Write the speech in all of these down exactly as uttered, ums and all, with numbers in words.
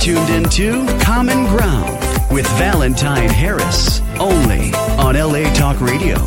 tuned into Common Ground with Valentine Harris, only on L A Talk Radio.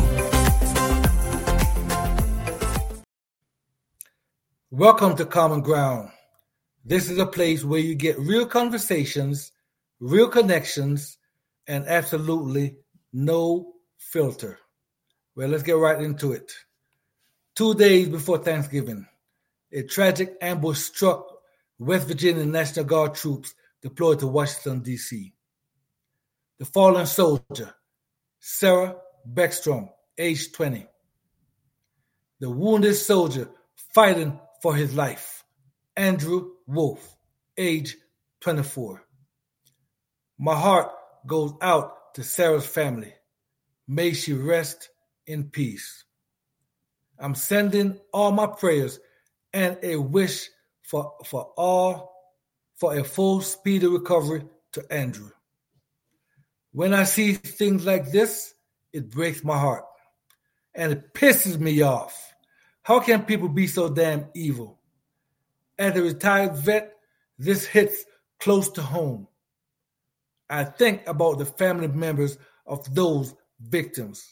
Welcome to Common Ground. This is a place where you get real conversations, real connections, and absolutely no filter. Well, let's get right into it. Two days before Thanksgiving, a tragic ambush struck West Virginia National Guard troops deployed to Washington, D C The fallen soldier, Sarah Beckstrom, age twenty. The wounded soldier fighting for his life, Andrew Wolf, age twenty-four. My heart goes out to Sarah's family. May she rest in peace. I'm sending all my prayers and a wish for, for all for a full speedy recovery to Andrew. When I see things like this, it breaks my heart and it pisses me off. How can people be so damn evil? As a retired vet, this hits close to home. I think about the family members of those victims.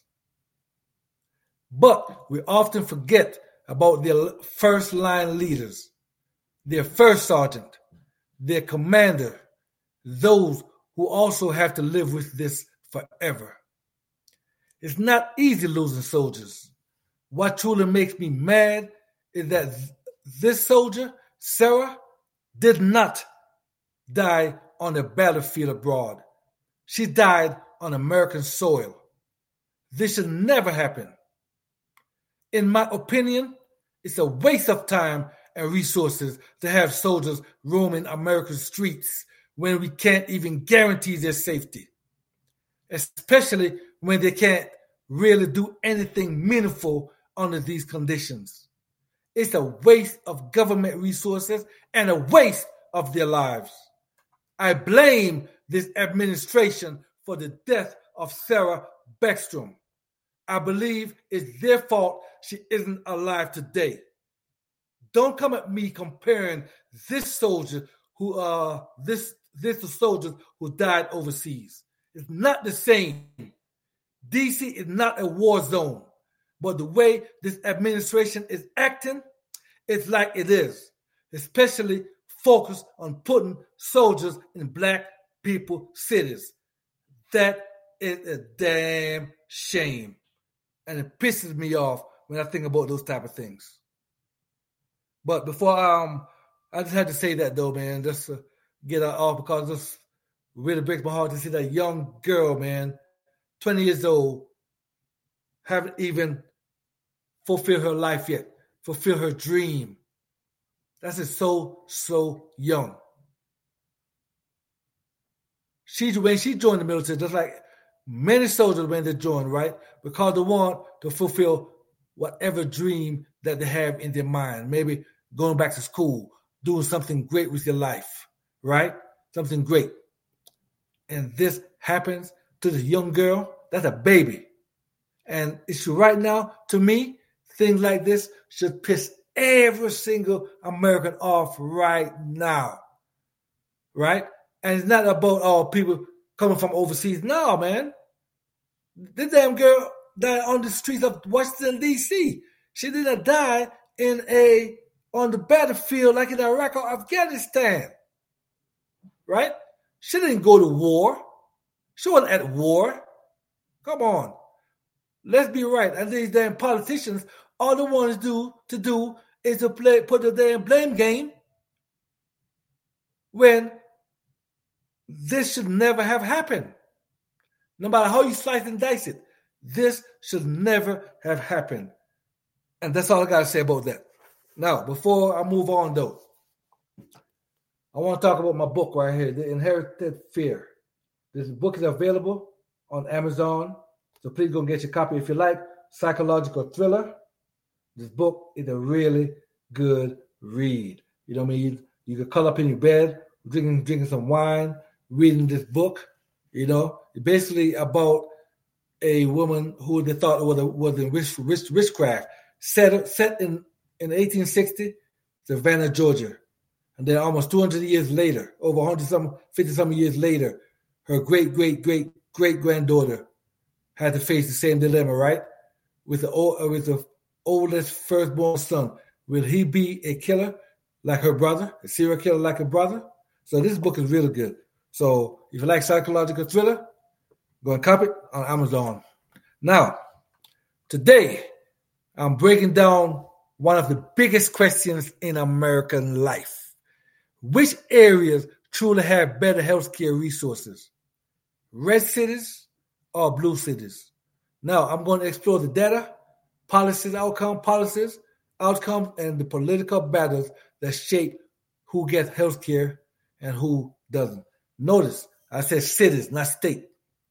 But we often forget about their first line leaders, their first sergeant, their commander, those who also have to live with this forever. It's not easy losing soldiers. What truly makes me mad is that this soldier, Sarah, did not die on the battlefield abroad. She died on American soil. This should never happen. In my opinion, it's a waste of time and resources to have soldiers roaming American streets when we can't even guarantee their safety, especially when they can't really do anything meaningful under these conditions. It's a waste of government resources and a waste of their lives. I blame this administration for the death of Sarah Beckstrom. I believe it's their fault she isn't alive today. Don't come at me comparing this soldier who uh this this the soldiers who died overseas. It's not the same. D C is not a war zone, but the way this administration is acting, it's like it is, especially focused on putting soldiers in black people cities. That is a damn shame. And it pisses me off when I think about those type of things. But before um, I just had to say that though, man, just to get it off because this really breaks my heart to see that young girl, man, twenty years old, haven't even fulfilled her life yet, fulfill her dream. That's just so, so young. She, when she joined the military, just like many soldiers when they join, right? Because they want to fulfill whatever dream that they have in their mind. Maybe going back to school, doing something great with your life, right? Something great. And this happens to the young girl. That's a baby. And it's right now, to me, things like this should piss every single American off right now, right? And it's not about all people coming from overseas. No, man. This damn girl died on the streets of Washington, D C She didn't die in a on the battlefield like in Iraq or Afghanistan, right? She didn't go to war. She wasn't at war. Come on. Let's be right. And these damn politicians, all they want to do to do is to play, put the damn blame game when this should never have happened. No matter how you slice and dice it, this should never have happened. And that's all I got to say about that. Now, before I move on, though, I want to talk about my book right here, The Inherited Fear. This book is available on Amazon, so please go and get your copy if you like. Psychological thriller. This book is a really good read. You know what I mean? You, you can curl up in your bed, drinking, drinking some wine, reading this book. You know, it's basically about a woman who they thought was a, was in witch, witch, witchcraft, set set in in eighteen sixty, Savannah, Georgia. And then almost two hundred years later, over one hundred some, fifty some years later, her great, great, great, great granddaughter had to face the same dilemma, right? With the, with the oldest firstborn son. Will he be a killer like her brother, a serial killer like her brother? So this book is really good. So if you like psychological thriller, go and copy it on Amazon. Now, today, I'm breaking down one of the biggest questions in American life. Which areas truly have better healthcare resources? Red cities or blue cities? Now, I'm going to explore the data, policies, outcome, policies, outcomes, and the political battles that shape who gets healthcare and who doesn't. Notice, I said cities, not state.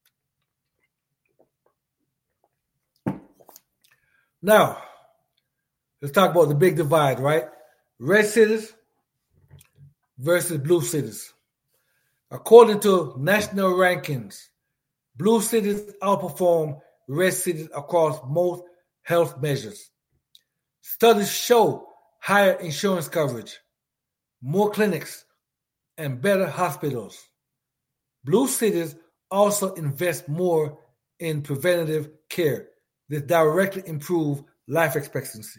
Now, let's talk about the big divide, right? Red cities versus blue cities. According to national rankings, blue cities outperform red cities across most health measures. Studies show higher insurance coverage, more clinics, and better hospitals. Blue cities also invest more in preventative care that directly improve life expectancy.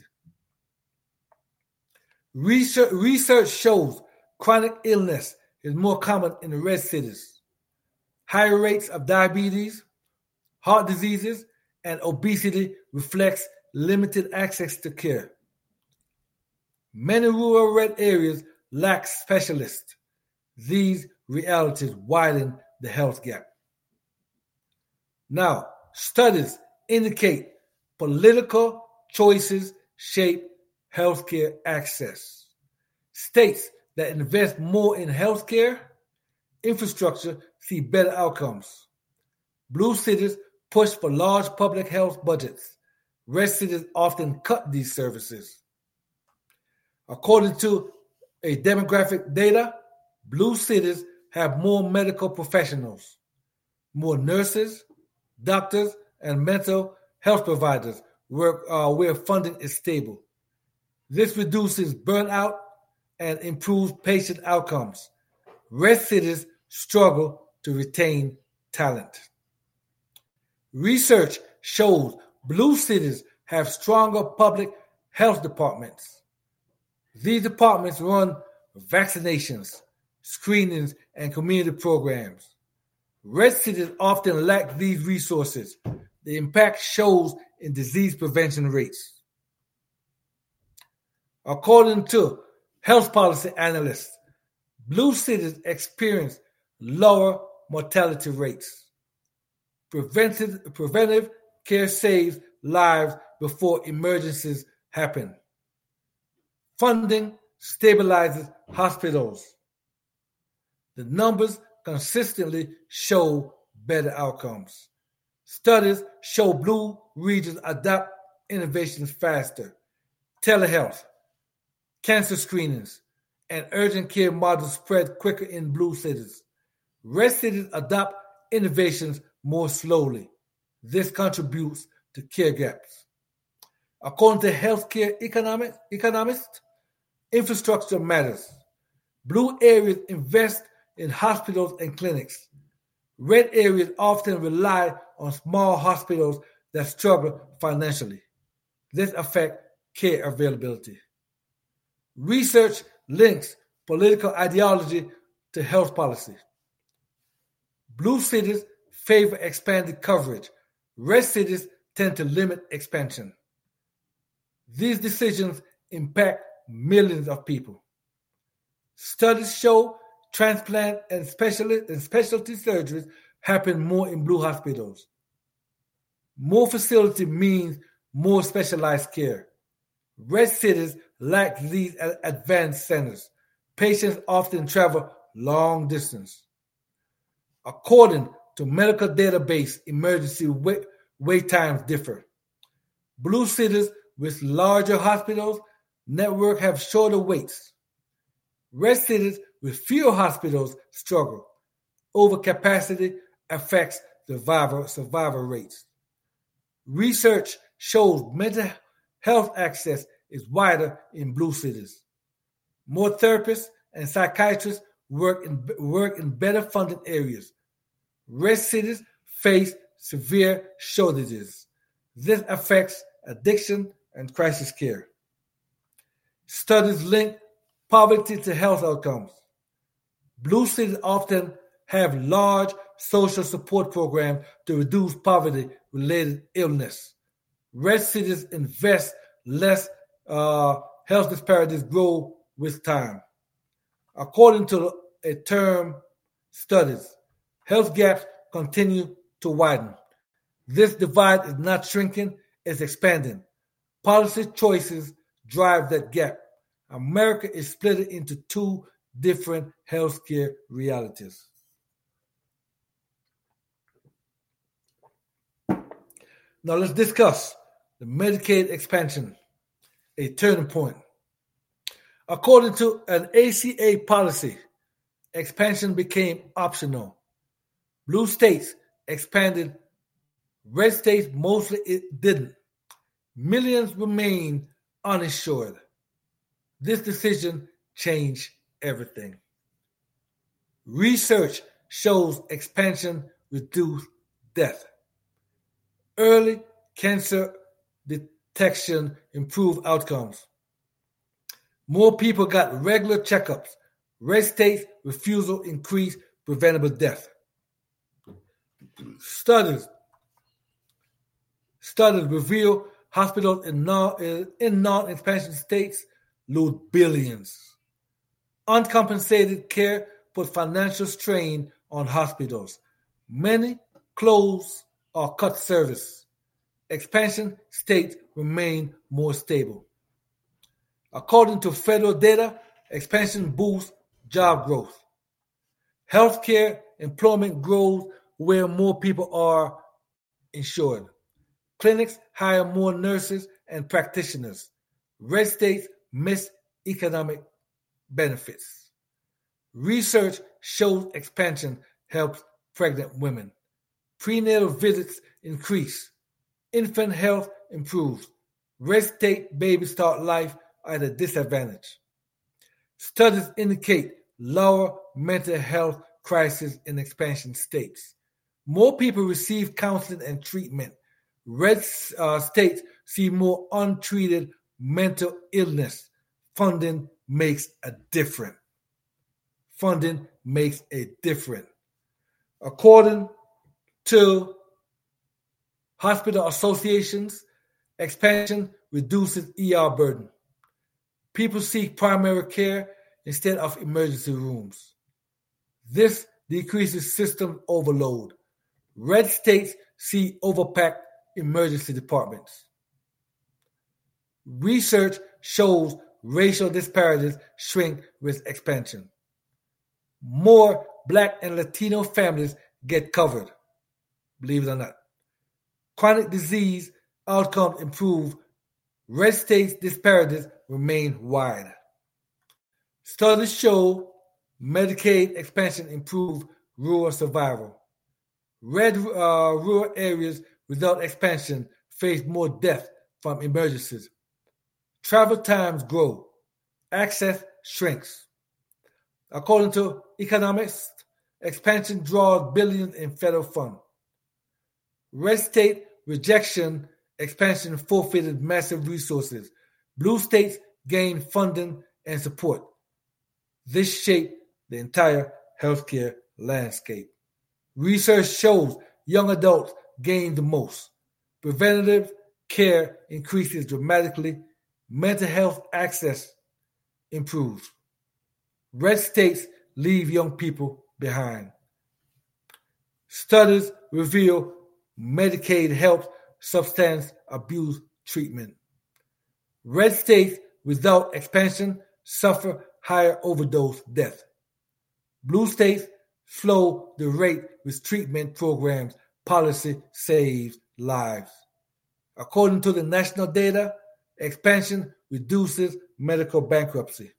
Research, research shows chronic illness is more common in the red cities. Higher rates of diabetes, heart diseases, and obesity reflects limited access to care. Many rural red areas lack specialists. These realities widen the health gap. Now, studies indicate political choices shape healthcare access. States that invest more in healthcare infrastructure see better outcomes. Blue cities push for large public health budgets. Red cities often cut these services. According to a demographic data, blue cities have more medical professionals, more nurses, doctors, and mental health providers where, uh, where funding is stable. This reduces burnout and improves patient outcomes. Red cities struggle to retain talent. Research shows blue cities have stronger public health departments. These departments run vaccinations, screenings, and community programs. Red cities often lack these resources. The impact shows in disease prevention rates. According to health policy analysts, blue cities experience lower mortality rates. Preventive, preventive care saves lives before emergencies happen. Funding stabilizes hospitals. The numbers consistently show better outcomes. Studies show blue regions adopt innovations faster. Telehealth, cancer screenings, and urgent care models spread quicker in blue cities. Red cities adopt innovations more slowly. This contributes to care gaps. According to healthcare economic, economists, infrastructure matters. Blue areas invest in hospitals and clinics. Red areas often rely on small hospitals that struggle financially. This affects care availability. Research links political ideology to health policy. Blue cities favor expanded coverage. Red cities tend to limit expansion. These decisions impact millions of people. Studies show transplant and specialty, and specialty surgeries happen more in blue hospitals. More facility means more specialized care. Red cities lack these advanced centers. Patients often travel long distance. According to medical database, emergency wait, wait times differ. Blue cities with larger hospitals network have shorter waits. Red cities with fewer hospitals struggle. Overcapacity affects survival, survival rates. Research shows mental health access is wider in blue cities. More therapists and psychiatrists work in, work in better funded areas. Red cities face severe shortages. This affects addiction and crisis care. Studies link poverty to health outcomes. Blue cities often have large social support programs to reduce poverty-related illness. Red cities invest less. Uh, health disparities grow with time. According to a term studies, health gaps continue to widen. This divide is not shrinking, it's expanding. Policy choices drive that gap. America is split into two different healthcare realities. Now let's discuss the Medicaid expansion, a turning point. According to an A C A policy, expansion became optional. Blue states expanded, red states mostly it didn't. Millions remain uninsured. This decision changed everything. Research shows expansion reduced death. Early cancer detection improved outcomes. More people got regular checkups. Red states' refusal increased preventable death. Studies Studies reveal hospitals in non, in non-expansion states lose billions. Uncompensated care put financial strain on hospitals. Many close or cut service. Expansion states remain more stable. According to federal data, expansion boosts job growth. Healthcare employment grows where more people are insured. Clinics hire more nurses and practitioners. Red states miss economic benefits. Research shows expansion helps pregnant women. Prenatal visits increase. Infant health improves. Red state babies start life at a disadvantage. Studies indicate lower mental health crises in expansion states. More people receive counseling and treatment. Red uh, states see more untreated mental illness. Funding makes a difference. Funding makes a difference. According to hospital associations, expansion reduces E R burden. People seek primary care instead of emergency rooms. This decreases system overload. Red states see overpacked emergency departments. Research shows racial disparities shrink with expansion. More Black and Latino families get covered, believe it or not. Chronic disease outcomes improve. Red states' disparities remain wide. Studies show Medicaid expansion improves rural survival. Red uh, rural areas without expansion face more death from emergencies. Travel times grow. Access shrinks. According to economists, expansion draws billions in federal funds. Red state rejection expansion forfeited massive resources. Blue states gained funding and support. This shaped the entire healthcare landscape. Research shows young adults gain the most. Preventative care increases dramatically. Mental health access improves. Red states leave young people behind. Studies reveal Medicaid helps substance abuse treatment. Red states without expansion suffer higher overdose death. Blue states slow the rate with treatment programs. Policy saves lives. According to the national data, expansion reduces medical bankruptcy.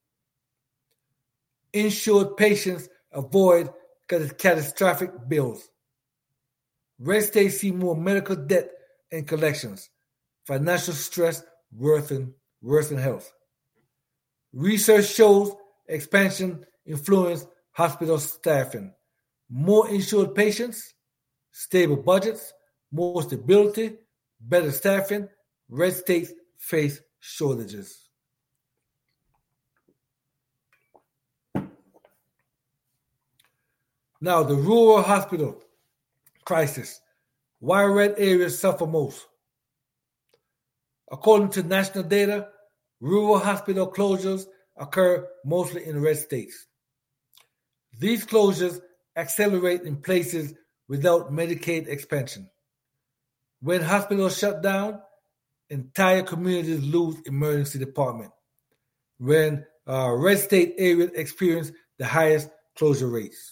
Insured patients avoid catastrophic bills. Red states see more medical debt and collections. Financial stress worsen, worsen health. Research shows expansion influenced hospital staffing. More insured patients, stable budgets, more stability, better staffing. Red states face shortages. Now, the rural hospital crisis. Why red areas suffer most? According to national data, rural hospital closures occur mostly in red states. These closures accelerate in places without Medicaid expansion. When hospitals shut down, entire communities lose emergency department. When uh, red state areas experience the highest closure rates.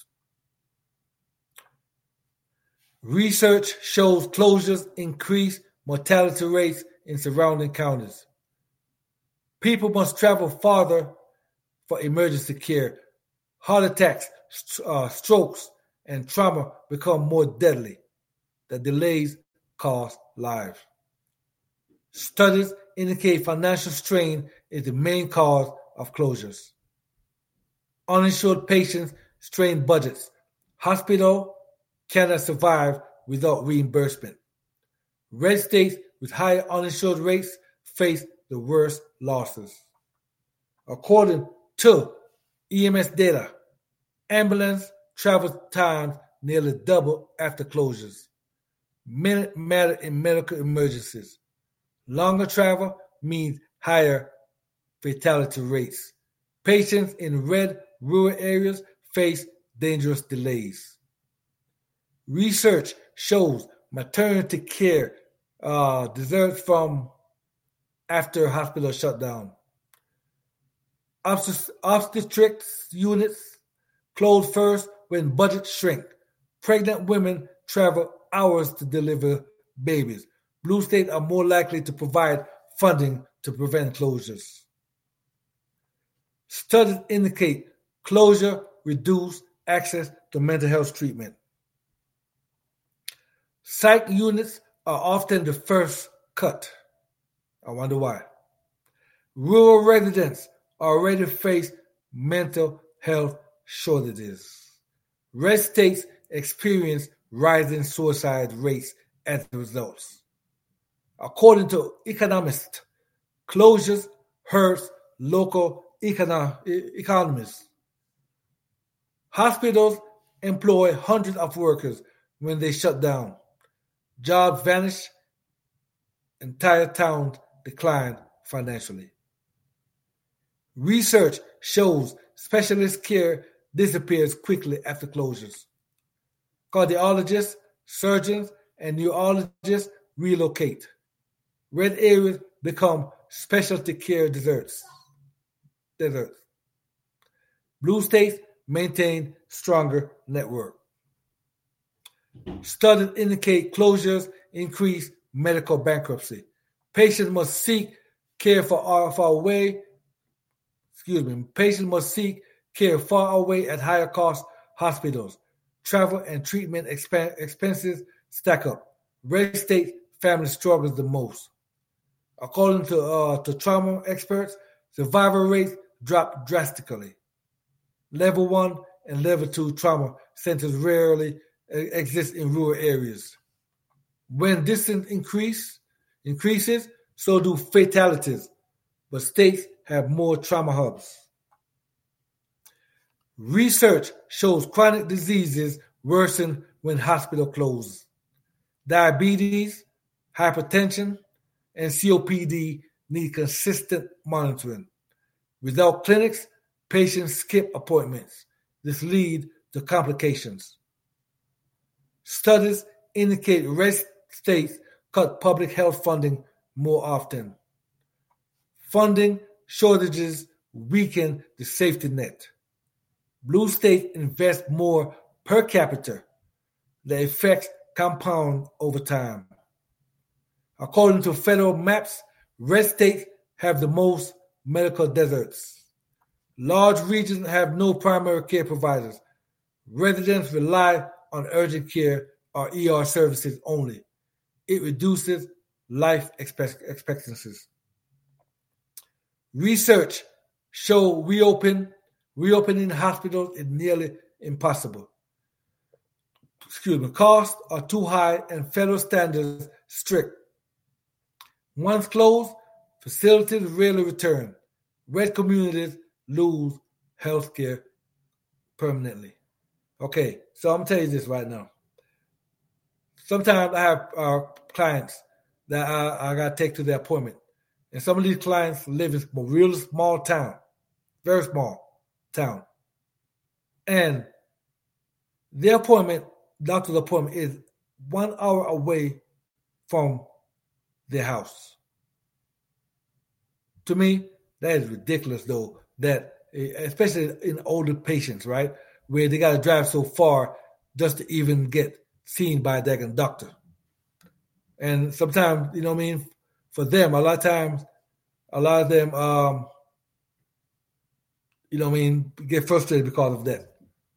Research shows closures increase mortality rates in surrounding counties. People must travel farther for emergency care. Heart attacks, uh, strokes, and trauma become more deadly. The delays cost lives. Studies indicate financial strain is the main cause of closures. Uninsured patients strain budgets. Hospital cannot survive without reimbursement. Red states with higher uninsured rates face the worst losses. According to E M S data, ambulance travel times nearly double after closures. Minutes matter in medical emergencies. Longer travel means higher fatality rates. Patients in red rural areas face dangerous delays. Research shows maternity care uh, deserts from after hospital shutdown. Obstetrics units close first when budgets shrink. Pregnant women travel hours to deliver babies. Blue states are more likely to provide funding to prevent closures. Studies indicate closure reduce access to mental health treatment. Psych units are often the first cut. I wonder why. Rural residents already face mental health shortages. Red states experience rising suicide rates as a result. According to economists, closures hurts local econo- economies. Hospitals employ hundreds of workers when they shut down. Jobs vanish, entire towns decline financially. Research shows specialist care disappears quickly after closures. Cardiologists, surgeons, and neurologists relocate. Red areas become specialty care deserts. deserts. Blue states maintain stronger network. Studies indicate closures increase medical bankruptcy. Patients must seek care far, far away. Excuse me. Patients must seek care far away at higher cost hospitals. Travel and treatment exp- expenses stack up. Red state family struggles the most. According to uh, to trauma experts, survival rates drop drastically. Level one and level two trauma centers rarely exist in rural areas. When distance increase, increases, so do fatalities, but states have more trauma hubs. Research shows chronic diseases worsen when hospital closes. Diabetes, hypertension, and C O P D need consistent monitoring. Without clinics, patients skip appointments. This leads to complications. Studies indicate red states cut public health funding more often. Funding shortages weaken the safety net. Blue states invest more per capita. The effects compound over time. According to federal maps, red states have the most medical deserts. Large regions have no primary care providers. Residents rely on urgent care or E R services only. It reduces life expect- expectancies. Research show reopen Reopening hospitals is nearly impossible. Excuse me, costs are too high and federal standards strict. Once closed, facilities rarely return. Red communities lose health care permanently. Okay, so I'm going to tell you this right now. Sometimes I have uh, clients that I, I got to take to their appointment. And some of these clients live in a real small town, very small town. And their appointment, doctor's appointment, is one hour away from their house. To me, that is ridiculous, though, that especially in older patients, right, where they got to drive so far just to even get seen by their doctor. And sometimes, you know what I mean, for them, a lot of times, a lot of them, um, you know what I mean, get frustrated because of that.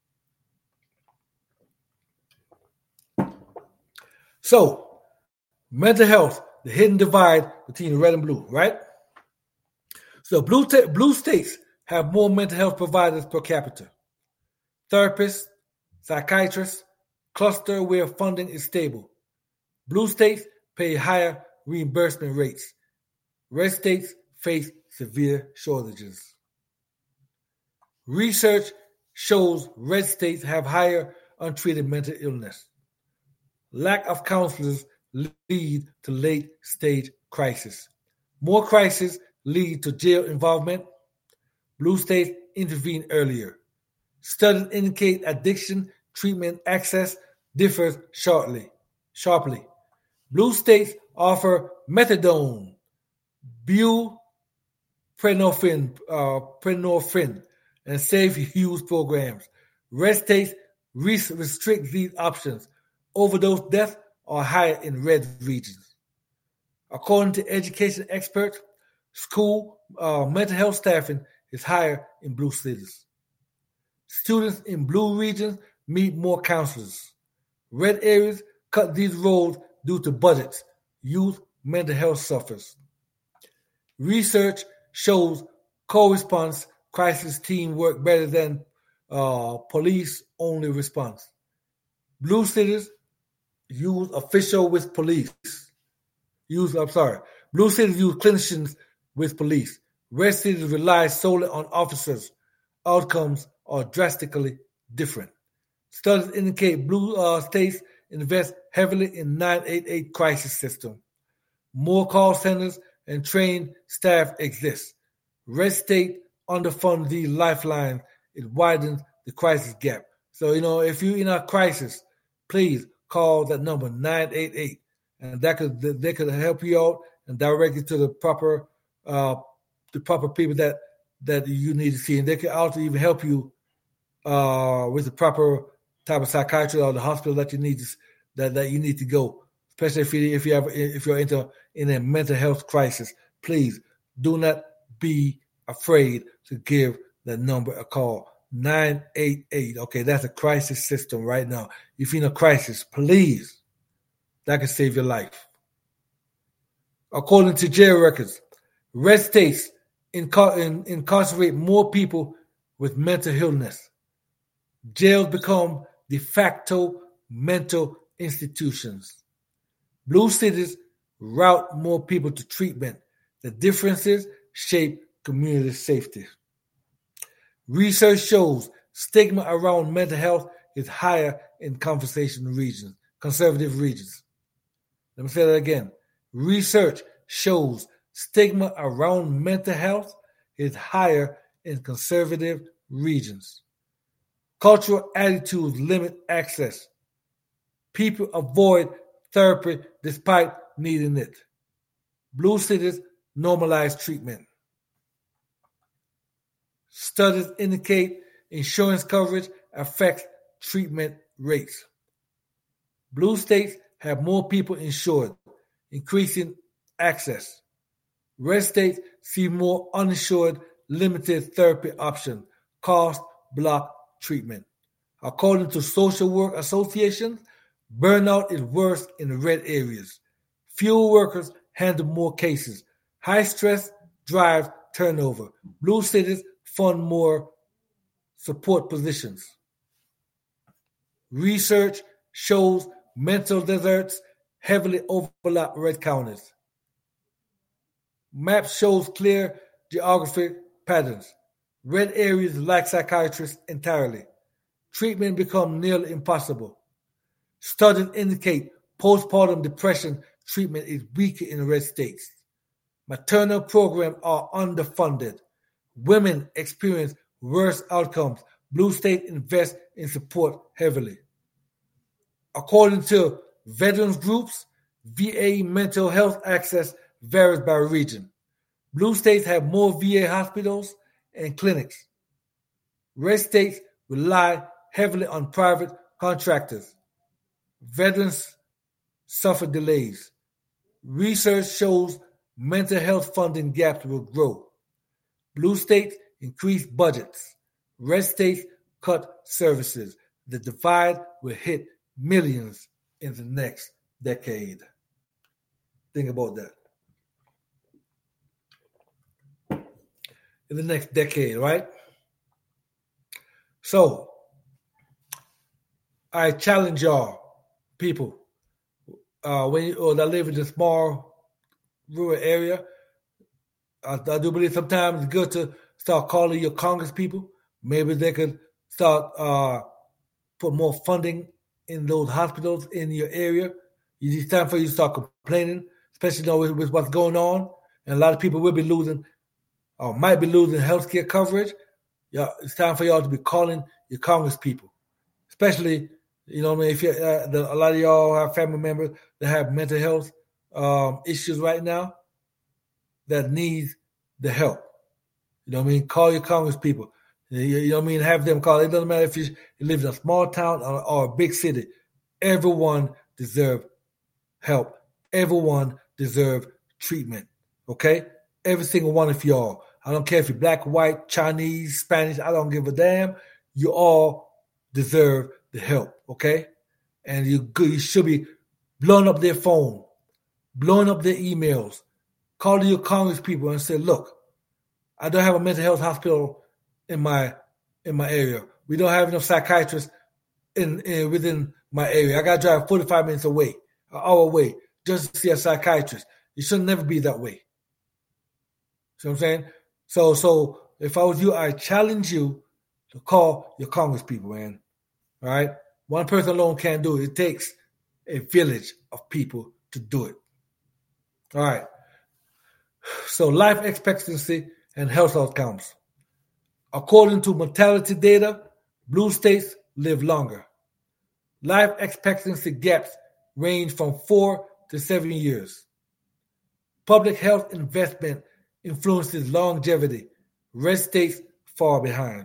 So, mental health, the hidden divide between red and blue, right? So, blue, t- blue states have more mental health providers per capita. Therapists, psychiatrists, cluster where funding is stable. Blue states pay higher reimbursement rates. Red states face severe shortages. Research shows red states have higher untreated mental illness. Lack of counselors lead to late-stage crisis. More crises lead to jail involvement. Blue states intervene earlier. Studies indicate addiction treatment access differs sharply. Sharply. Blue states offer methadone, buprenorphine, uh, prenorphine, and safe use programs. Red states restrict these options. Overdose deaths are higher in red regions. According to education experts, school uh, mental health staffing is higher in blue cities. Students in blue regions need more counselors. Red areas cut these roles due to budgets. Youth mental health suffers. Research shows co-response crisis teams work better than uh, police-only response. Blue cities use official with police. Use, I'm sorry. Blue cities use clinicians with police. Red cities rely solely on officers. Outcomes are drastically different. Studies indicate blue uh, states invest heavily in nine eight eight crisis system. More call centers and trained staff exist. Red state underfund these lifelines. It widens the crisis gap. So, you know, if you're in a crisis, please call that number nine eight eight, and that could they could help you out and direct you to the proper uh, the proper people that that you need to see, and they can also even help you uh, with the proper type of psychiatry or the hospital that you need to, that that you need to go. Especially if you if you have if you're into in a mental health crisis, please do not be afraid to give that number a call. nine eight eight. Okay, that's a crisis system right now. If you're in a crisis, please, that can save your life. According to jail records, red states incar- in, incarcerate more people with mental illness. Jails become de facto mental institutions. Blue cities route more people to treatment. The differences shape community safety. Research shows stigma around mental health is higher in conversation regions, conservative regions. Let me say that again. Research shows stigma around mental health is higher in conservative regions. Cultural attitudes limit access. People avoid therapy despite needing it. Blue cities normalize treatment. Studies indicate insurance coverage affects treatment rates. Blue states have more people insured, increasing access. Red states see more uninsured, limited therapy options, cost block treatment. According to social work associations, burnout is worse in red areas. Fewer workers handle more cases. High stress drives turnover. Blue cities fund more support positions. Research shows mental deserts heavily overlap red counties. Map shows clear geographic patterns. Red areas lack psychiatrists entirely. Treatment becomes nearly impossible. Studies indicate postpartum depression treatment is weaker in red states. Maternal programs are underfunded. Women experience worse outcomes. Blue states invest in support heavily. According to veterans groups, V A mental health access varies by region. Blue states have more V A hospitals and clinics. Red states rely heavily on private contractors. Veterans suffer delays. Research shows mental health funding gaps will grow. Blue states increase budgets. Red states cut services. The divide will hit millions in the next decade. Think about that. In the next decade, right? So, I challenge y'all, people, uh, when you, or that live in a small rural area, I, I do believe sometimes it's good to start calling your Congress people. Maybe they could start uh, put more funding in those hospitals in your area. It's time for you to start complaining, especially you know, with, with what's going on. And a lot of people will be losing or might be losing health care coverage. Yeah, it's time for y'all to be calling your Congress people, especially, you know what I mean, if you uh, the, a lot of y'all have family members that have mental health um, issues right now that need the help. You know what I mean? Call your Congress people. You, you know what I mean? Have them call. It doesn't matter if you, you live in a small town or, or a big city. Everyone deserves help. Everyone deserves treatment. Okay? Every single one of y'all. I don't care if you're black, white, Chinese, Spanish. I don't give a damn. You all deserve the help. Okay? And you, you should be blowing up their phone, blowing up their emails, calling your Congress people and say, look, I don't have a mental health hospital in my in my area. We don't have enough psychiatrists in, in within my area. I got to drive forty-five minutes away, an hour away, just to see a psychiatrist. It should never be that way. See what I'm saying? So, so if I was you, I challenge you to call your Congress people, man. All right? One person alone can't do it. It takes a village of people to do it. All right. So life expectancy and health outcomes. According to mortality data, blue states live longer. Life expectancy gaps range from four to seven years. Public health investment influences longevity. Red states fall behind.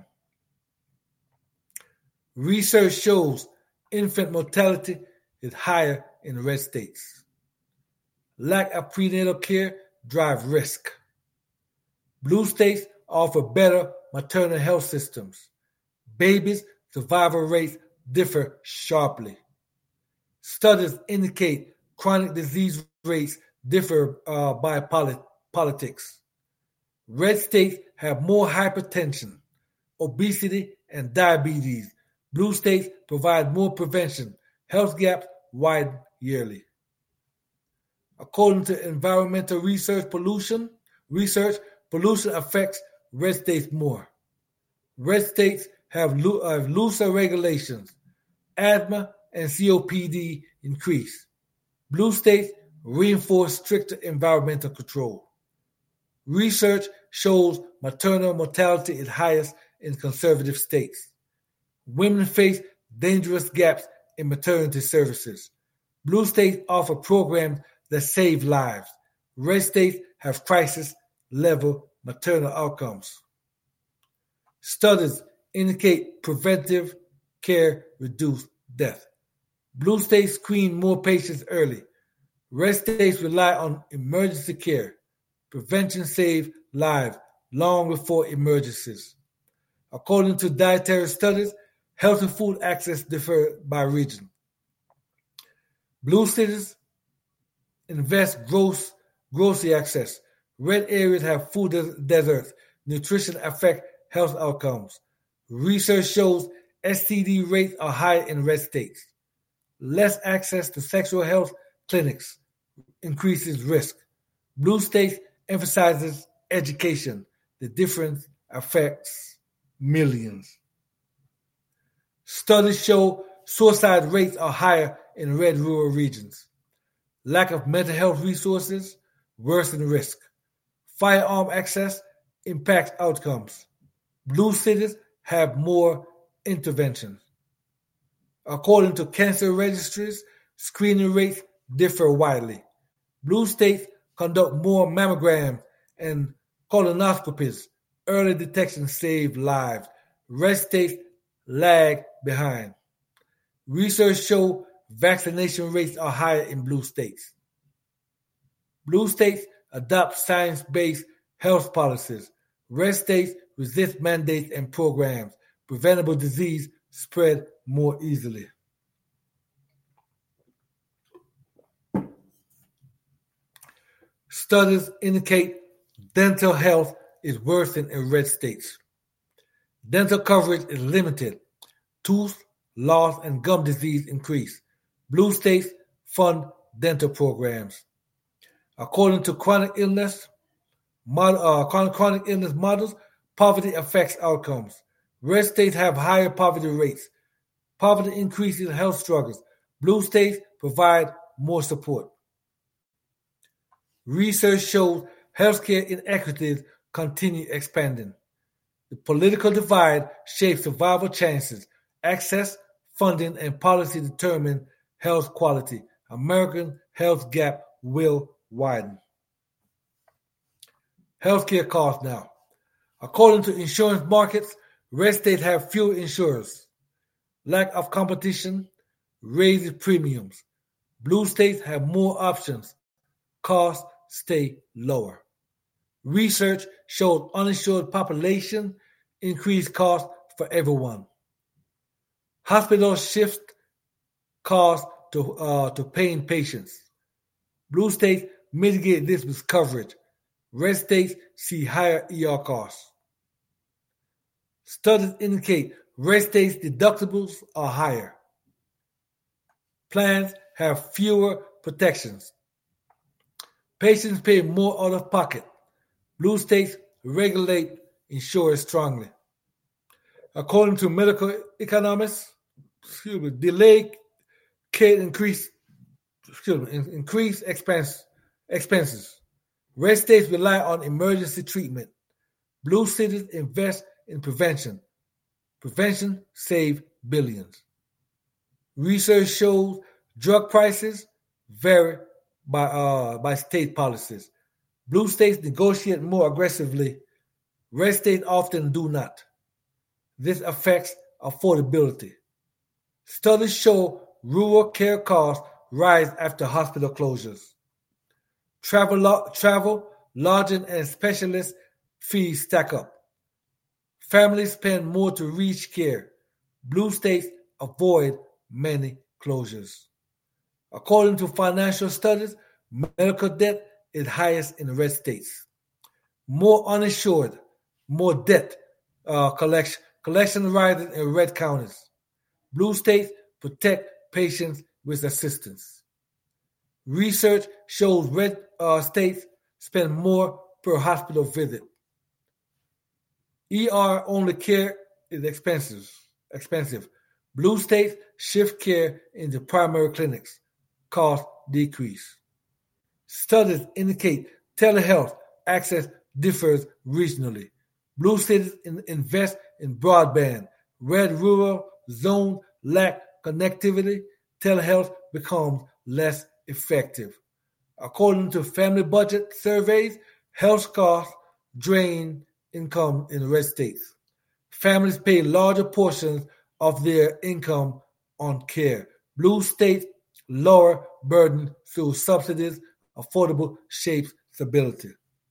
Research shows infant mortality is higher in red states. Lack of prenatal care drives risk. Blue states offer better maternal health systems. Babies' survival rates differ sharply. Studies indicate chronic disease rates differ uh, by polit- politics. Red states have more hypertension, obesity, and diabetes. Blue states provide more prevention. Health gaps widen yearly. According to environmental research, pollution research, pollution affects red states more. Red states have, lo- have looser regulations. Asthma and C O P D increase. Blue states reinforce stricter environmental control. Research shows maternal mortality is highest in conservative states. Women face dangerous gaps in maternity services. Blue states offer programs that save lives. Red states have crisis-level maternal outcomes. Studies indicate preventive care reduce death. Blue states screen more patients early. Red states rely on emergency care. Prevention saves lives long before emergencies. According to dietary studies, healthy food access differs by region. Blue cities invest gross grocery access. Red areas have food des- deserts. Nutrition affects health outcomes. Research shows S T D rates are higher in red states. Less access to sexual health clinics increases risk. Blue states emphasizes education. The difference affects millions. Studies show suicide rates are higher in red rural regions. Lack of mental health resources worsen risk. Firearm access impacts outcomes. Blue cities have more interventions. According to cancer registries, screening rates differ widely. Blue states conduct more mammograms and colonoscopies. Early detection saves lives. Red states lag behind. Research shows vaccination rates are higher in blue states. Blue states adopt science-based health policies. Red states resist mandates and programs. Preventable disease spread more easily. Studies indicate dental health is worsened in red states. Dental coverage is limited. Tooth loss and gum disease increase. Blue states fund dental programs. According to chronic illness, mod, uh, chronic illness models, poverty affects outcomes. Red states have higher poverty rates. Poverty increases health struggles. Blue states provide more support. Research shows healthcare inequities continue expanding. The political divide shapes survival chances. Access, funding, and policy determine health quality. American health gap will widen. Healthcare costs now. According to insurance markets, red states have fewer insurers. Lack of competition raises premiums. Blue states have more options. Costs stay lower. Research shows uninsured population increase costs for everyone. Hospitals shift costs to, uh, to paying patients. Blue states mitigate this with coverage. Red states see higher E R costs. Studies indicate red states' deductibles are higher. Plans have fewer protections. Patients pay more out of pocket. Blue states regulate insurers strongly. According to medical economists, excuse me, delay can increase, excuse me, increase expense, expenses. Red states rely on emergency treatment. Blue cities invest in prevention. Prevention saves billions. Research shows drug prices vary by uh, by state policies. Blue states negotiate more aggressively. Red states often do not. This affects affordability. Studies show rural care costs rise after hospital closures. Travel, lo- travel, lodging, and specialist fees stack up. Families spend more to reach care. Blue states avoid many closures. According to financial studies, medical debt is highest in red states. More uninsured, more debt uh, collection, collection rises in red counties. Blue states protect patients with assistance. Research shows red uh, states spend more per hospital visit. E R-only care is expensive. Expensive. Blue states shift care into primary clinics. Costs decrease. Studies indicate telehealth access differs regionally. Blue cities in, invest in broadband. Red rural zones lack connectivity. Telehealth becomes less effective. According to family budget surveys, health costs drain income in red states. Families pay larger portions of their income on care. Blue states lower burden through subsidies. Affordable shapes stability.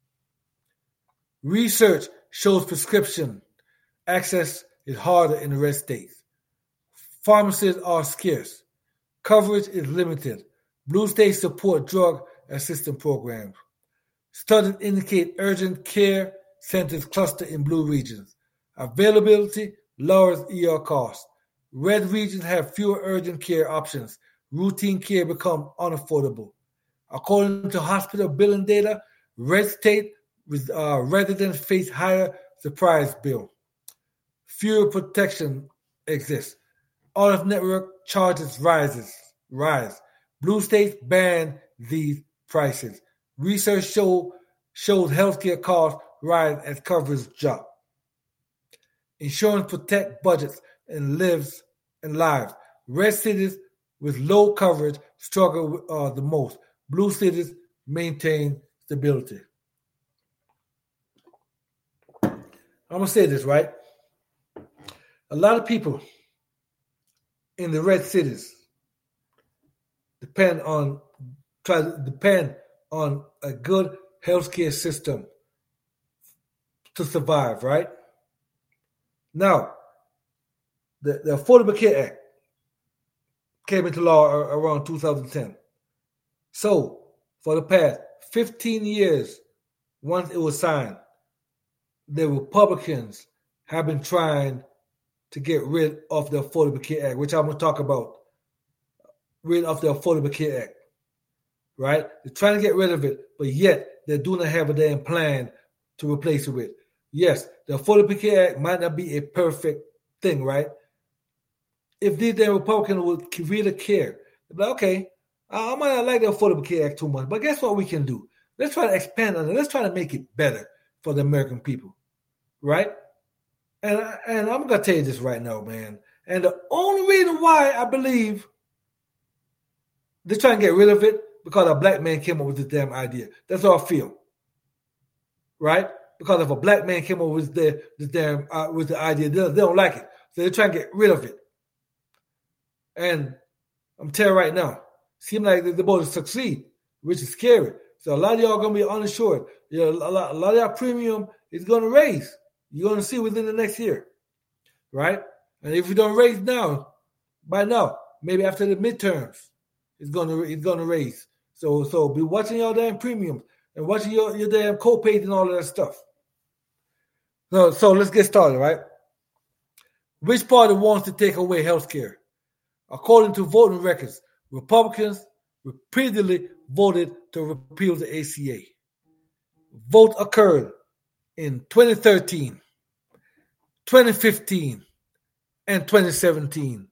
Research shows prescription access is harder in red states. Pharmacies are scarce. Coverage is limited. Blue states support drug assistance programs. Studies indicate urgent care centers cluster in blue regions. Availability lowers E R costs. Red regions have fewer urgent care options. Routine care becomes unaffordable. According to hospital billing data, red state uh, residents face higher surprise bill. Fewer protection exists. Out-of-network charges rises rise. Blue states ban these prices. Research show, shows healthcare costs rise as coverage drop. Insurance protect budgets and lives and lives. Red cities with low coverage struggle uh, the most. Blue cities maintain stability. I'm going to say this, right? A lot of people in the red cities depend on try to depend on a good healthcare system to survive, right? Now, the, the Affordable Care Act came into law around two thousand ten. So, for the past fifteen years, once it was signed, the Republicans have been trying to get rid of the Affordable Care Act, which I'm going to talk about. Rid of the Affordable Care Act, right? They're trying to get rid of it, but yet they do not have a damn plan to replace it with. Yes, the Affordable Care Act might not be a perfect thing, right? If these damn Republicans would really care, they'd be like, okay, I might not like the Affordable Care Act too much, but guess what we can do? Let's try to expand on it. Let's try to make it better for the American people, right? And, and I'm going to tell you this right now, man. And the only reason why I believe they're trying to get rid of it because a black man came up with this damn idea. That's how I feel, right? Because if a black man came up with the this damn uh, with the idea, they, they don't like it, so they're trying to get rid of it. And I'm telling you right now, seems like they're about to succeed, which is scary. So a lot of y'all are gonna be uninsured. You know, a lot, a lot of y'all premium is gonna raise. You're gonna see within the next year, right? And if you don't raise now, by now, maybe after the midterms, it's gonna it's gonna raise. So so be watching your damn premiums and watching your, your damn co-pays and all of that stuff. So so let's get started, right? Which party wants to take away health care? According to voting records, Republicans repeatedly voted to repeal the A C A. Vote occurred in twenty thirteen, twenty fifteen, and twenty seventeen.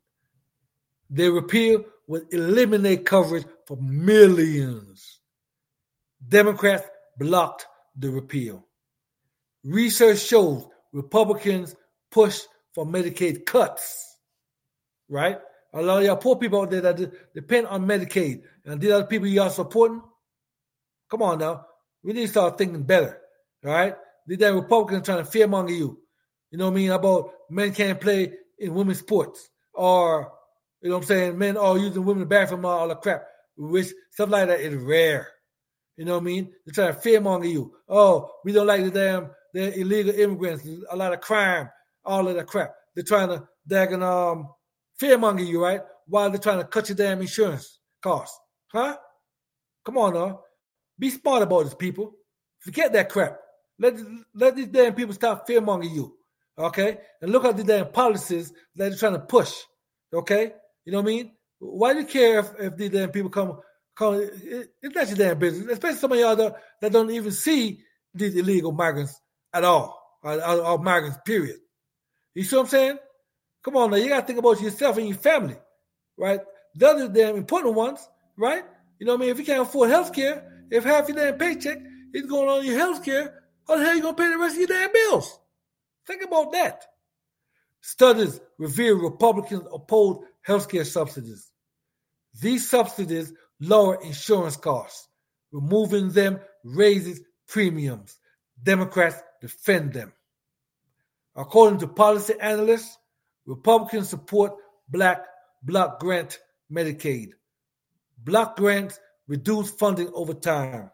The repeal would eliminate coverage for millions. Democrats blocked the repeal. Research shows Republicans push for Medicaid cuts, right? A lot of y'all poor people out there that depend on Medicaid, and these other people y'all supporting, come on now. We need to start thinking better, all right? These damn Republicans trying to fearmonger you, you know what I mean, about men can't play in women's sports, or, you know what I'm saying, men are using women's bathroom, all the crap, which stuff like that is rare. You know what I mean? They're trying to fearmonger you. Oh, we don't like the damn the illegal immigrants, a lot of crime, all of that crap. They're trying to daggone um fearmonger you, right? While they're trying to cut your damn insurance costs. Huh? Come on now. Be smart about this, people. Forget that crap. Let, let these damn people stop fearmongering you. Okay? And look at the damn policies that they're trying to push. Okay? You know what I mean? Why do you care if, if these damn people come, come it, it's not your damn business, especially some of y'all that, that don't even see these illegal migrants at all. Or, or, or migrants, period. You see what I'm saying? Come on now, you got to think about yourself and your family, right? The other damn important ones, right? You know what I mean? If you can't afford health care, if half your damn paycheck is going on your health care, how the hell are you going to pay the rest of your damn bills? Think about that. Studies reveal Republicans oppose health care subsidies. These subsidies lower insurance costs. Removing them raises premiums. Democrats defend them. According to policy analysts, Republicans support black block grant Medicaid. Block grants reduce funding over time.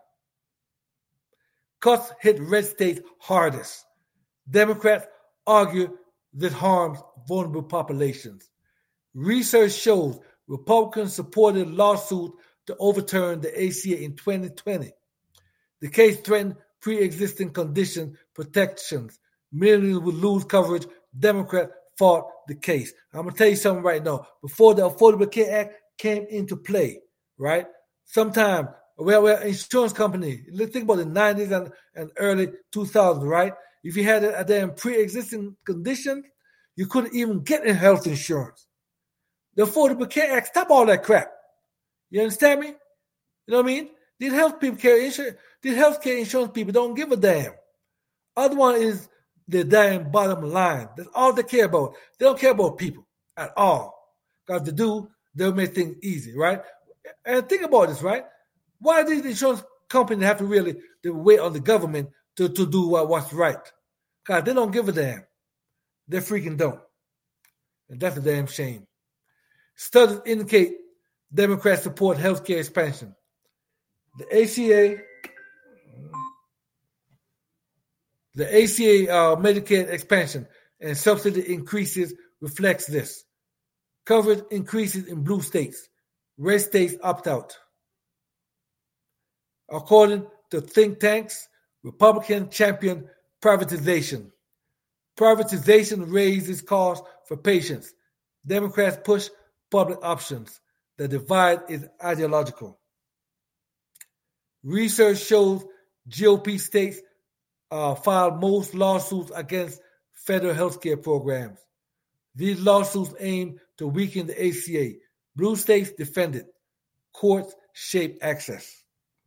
Cuts hit red states hardest. Democrats argue that harms vulnerable populations. Research shows Republicans supported lawsuit to overturn the A C A in twenty twenty. The case threatened pre-existing condition protections. Millions would lose coverage. Democrats fought the case. I'm going to tell you something right now. Before the Affordable Care Act came into play, right? Sometime, well, well, insurance company, let's think about the nineties and, and early two thousands, right? If you had a, a damn pre-existing condition, you couldn't even get in health insurance. The Affordable Care Act, stop all that crap. You understand me? You know what I mean? These health people care insurance, these healthcare insurance people don't give a damn. Other one is the damn bottom line. That's all they care about. They don't care about people at all. Because if they do, they'll make things easy, right? And think about this, right? Why do these insurance companies have to really to wait on the government to, to do what, what's right? Because they don't give a damn. They freaking don't. And that's a damn shame. Studies indicate Democrats support healthcare expansion. The A C A, the A C A uh, Medicaid expansion and subsidy increases reflects this. Coverage increases in blue states. Red states opt out. According to think tanks, Republicans champion privatization. Privatization raises costs for patients. Democrats push public options. The divide is ideological. Research shows G O P states uh, filed most lawsuits against federal health care programs. These lawsuits aim to weaken the A C A. Blue states defended. Courts shape access.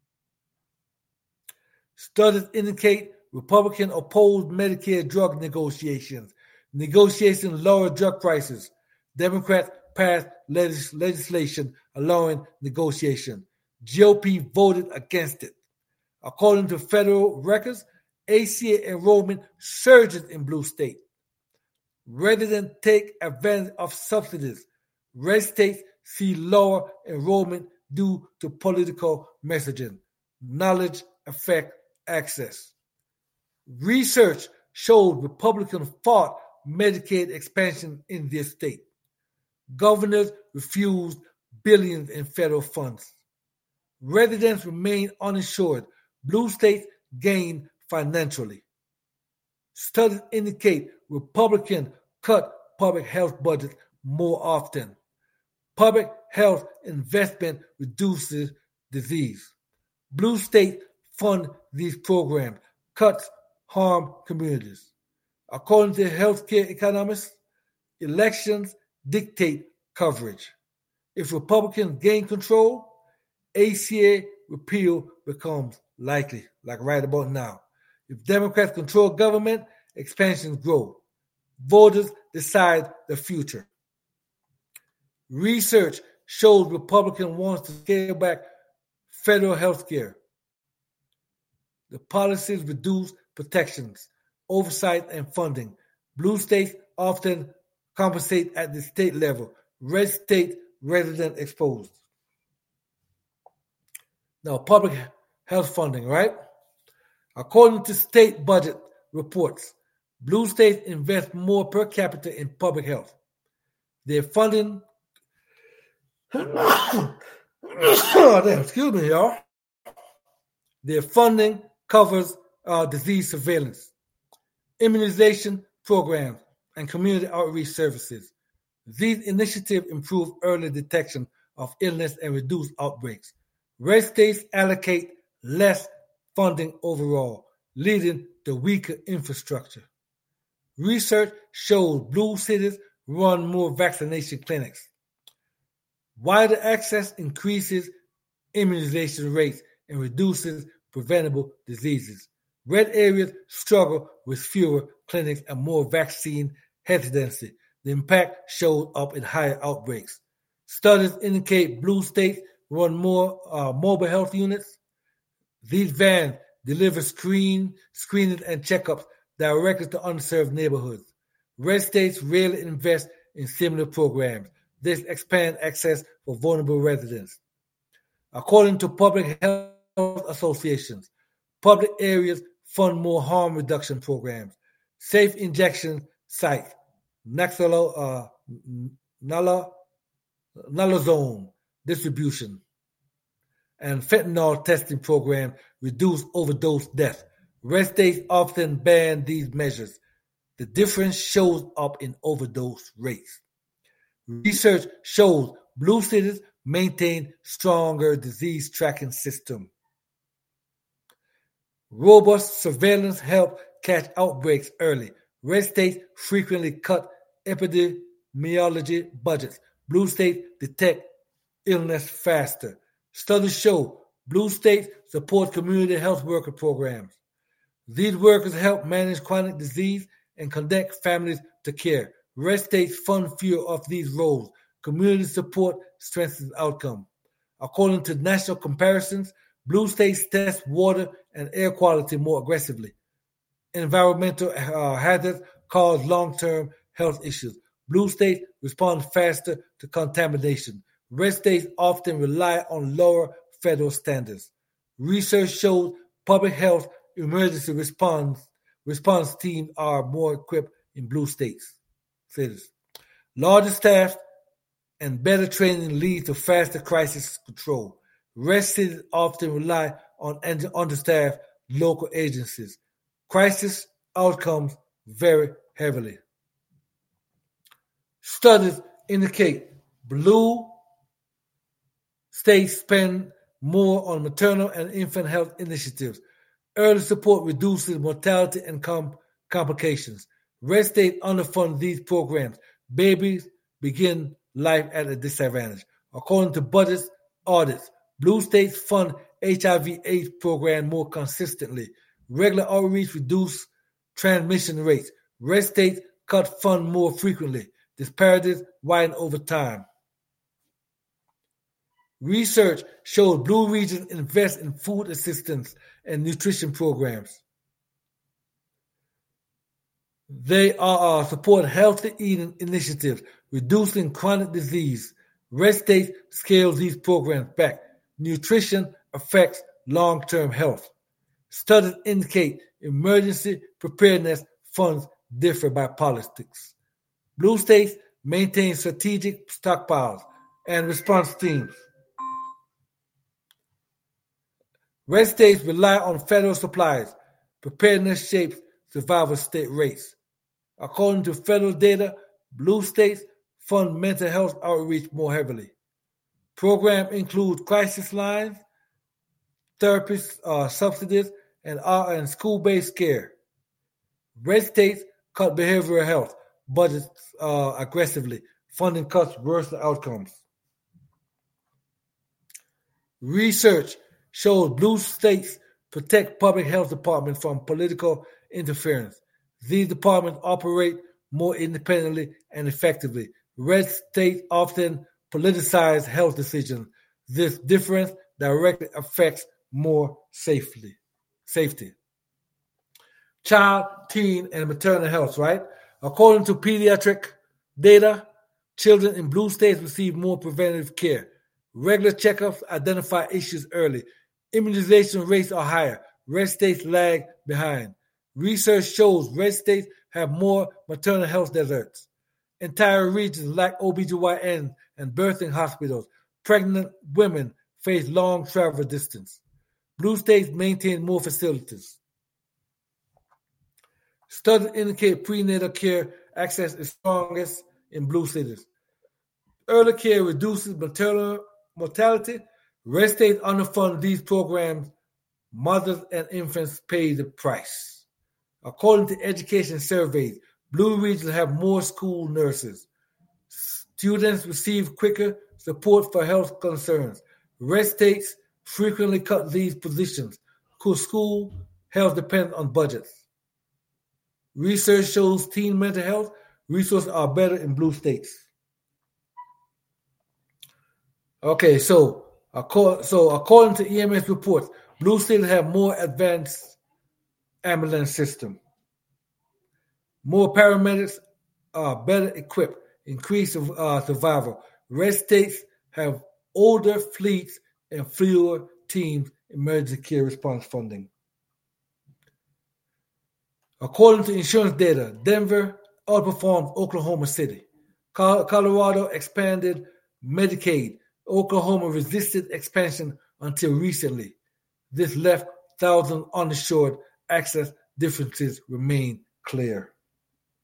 Studies indicate Republicans oppose Medicare drug negotiations. Negotiations lower drug prices. Democrats passed legis- legislation allowing negotiation. G O P voted against it. According to federal records, A C A enrollment surges in blue states. Rather than take advantage of subsidies, red states see lower enrollment due to political messaging. Knowledge affects access. Research showed Republicans fought Medicaid expansion in their state. Governors refused billions in federal funds. Residents remain uninsured. Blue states gain financially. Studies indicate Republicans cut public health budgets more often. Public health investment reduces disease. Blue states fund these programs. Cuts harm communities. According to healthcare economists, elections dictate coverage. If Republicans gain control, A C A repeal becomes likely, like right about now. If Democrats control government, expansions grow. Voters decide the future. Research shows Republicans want to scale back federal health care. The policies reduce protections, oversight, and funding. Blue states often compensate at the state level. Red state resident exposed. Now, public health funding, right? According to state budget reports, blue states invest more per capita in public health. Their funding, oh, damn, excuse me, y'all. Their funding covers uh, disease surveillance, immunization programs, and community outreach services. These initiatives improve early detection of illness and reduce outbreaks. Red states allocate less funding overall, leading to weaker infrastructure. Research shows blue cities run more vaccination clinics. Wider access increases immunization rates and reduces preventable diseases. Red areas struggle with fewer clinics and more vaccine hesitancy. The impact shows up in higher outbreaks. Studies indicate blue states run more uh, mobile health units. These vans deliver screen, screening and checkups directly to unserved neighborhoods. Red states rarely invest in similar programs. This expands access for vulnerable residents. According to public health associations, public areas fund more harm reduction programs. Safe injection sites, Naxalo, uh, Nala, naloxone distribution, and fentanyl testing program reduce overdose deaths. Red states often ban these measures. the difference shows up in overdose rates. Research shows blue cities maintain stronger disease tracking system. Robust surveillance help catch outbreaks early. Red states frequently cut epidemiology budgets. Blue states detect illness faster. Studies show blue states support community health worker programs. These workers help manage chronic disease and connect families to care. Red states fund fewer of these roles. Community support strengthens outcome. According to national comparisons, blue states test water and air quality more aggressively. Environmental uh, hazards cause long-term health issues. Blue states respond faster to contamination. Red states often rely on lower federal standards. Research shows public health emergency response response teams are more equipped in blue states. Cities. Larger staff and better training lead to faster crisis control. Red cities often rely on understaffed local agencies. Crisis outcomes vary heavily. Studies indicate blue states spend more on maternal and infant health initiatives. Early support reduces mortality and com- complications. Red states underfund these programs. Babies begin life at a disadvantage. According to budget audits, blue states fund H I V AIDS program more consistently. Regular outreach reduces transmission rates. Red states cut fund more frequently. Disparities widen over time. Research shows blue regions invest in food assistance and nutrition programs. They are uh, support healthy eating initiatives, reducing chronic disease. Red states scale these programs back. Nutrition affects long-term health. Studies indicate emergency preparedness funds differ by politics. Blue states maintain strategic stockpiles and response teams. Red states rely on federal supplies. Preparedness shapes survival state rates. According to federal data, blue states fund mental health outreach more heavily. Programs include crisis lines, therapist uh, subsidies, and, uh, and school-based care. Red states cut behavioral health budgets uh, aggressively. Funding cuts worsen outcomes. Research shows blue states protect public health departments from political interference. These departments operate more independently and effectively. Red states often politicize health decisions. This difference directly affects more safely, safety. Child, teen, and maternal health, right? According to pediatric data, children in blue states receive more preventative care. Regular checkups identify issues early. Immunization rates are higher. Red states lag behind. Research shows red states have more maternal health deserts. Entire regions lack O B G Y N and birthing hospitals. Pregnant women face long travel distance. Blue states maintain more facilities. Studies indicate prenatal care access is strongest in blue cities. Early care reduces maternal mortality. Red states underfund these programs. Mothers and infants pay the price. According to education surveys, blue regions have more school nurses. Students receive quicker support for health concerns. Red states frequently cut these positions because school health depends on budgets. Research shows teen mental health resources are better in blue states. Okay, so according, so according to E M S reports, blue states have more advanced ambulance system. More paramedics are better equipped, increase uh, survival. Red states have older fleets and fewer teams emergency care response funding. According to insurance data, Denver outperformed Oklahoma City. Colorado expanded Medicaid. Oklahoma resisted expansion until recently. This left thousands uninsured. Access differences remain clear.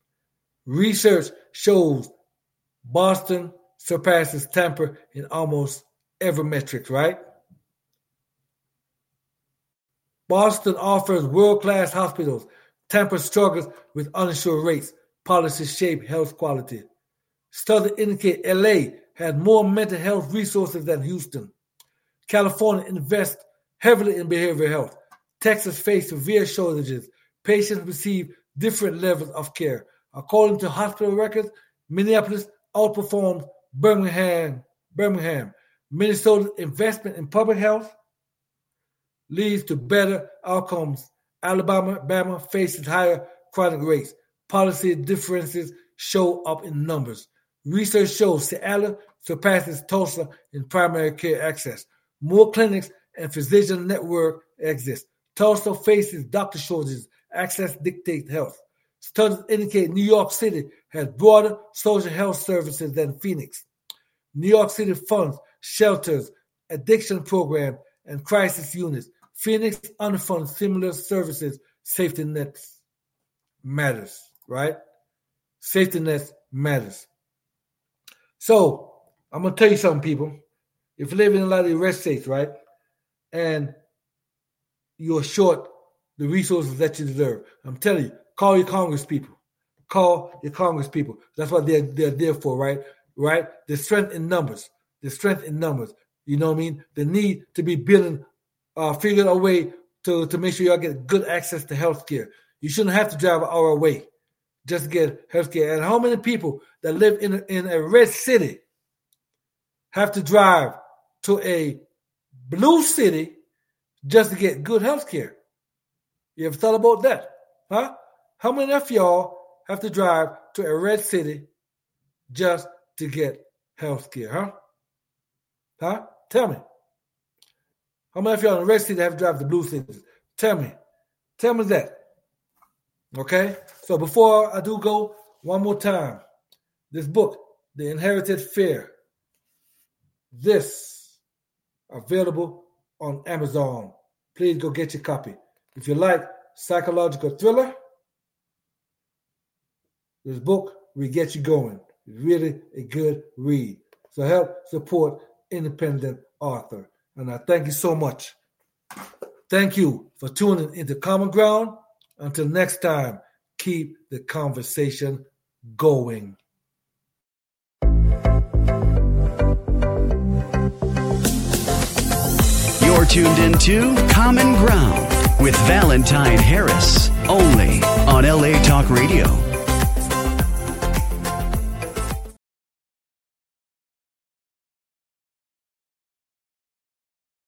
Research shows Boston surpasses Tampa in almost every metric, right? Boston offers world-class hospitals. Tampa struggles with uninsured rates. Policies shape health quality. Studies indicate L A had more mental health resources than Houston. California invests heavily in behavioral health. Texas faces severe shortages. Patients receive different levels of care. According to hospital records, Minneapolis outperforms Birmingham. Birmingham. Minnesota's investment in public health leads to better outcomes. Alabama, Alabama faces higher chronic rates. Policy differences show up in numbers. Research shows Seattle surpasses Tulsa in primary care access. More clinics and physician network exist. Tulsa faces doctor shortages. Access dictates health. Studies indicate New York City has broader social health services than Phoenix. New York City funds shelters, addiction programs, and crisis units. Phoenix underfunds similar services. Safety nets matters, right? Safety nets matters. So, I'm going to tell you something, people. If you live in a lot of the red states, right, and you're short the resources that you deserve, I'm telling you, call your Congress people. Call your Congress people. That's what they're, they're there for, right? Right? The strength in numbers. The strength in numbers. You know what I mean? The need to be building, uh, figuring a way to, to make sure y'all get good access to health care. You shouldn't have to drive an hour away just to get health care. And how many people that live in a, in a red city have to drive to a blue city just to get good health care? You ever thought about that? Huh? How many of y'all have to drive to a red city just to get health care? Huh? Huh? Tell me. How many of y'all in the red city have to drive to blue cities? Tell me. Tell me that. Okay? So before I do go, one more time. This book, The Inherited Fear. This available on Amazon. Please go get your copy. If you like psychological thriller, this book will get you going. It's really a good read. So help support independent author. And I thank you so much. Thank you for tuning into Common Ground. Until next time, keep the conversation going. You're tuned into Common Ground with Valentine Harris, only on L A Talk Radio.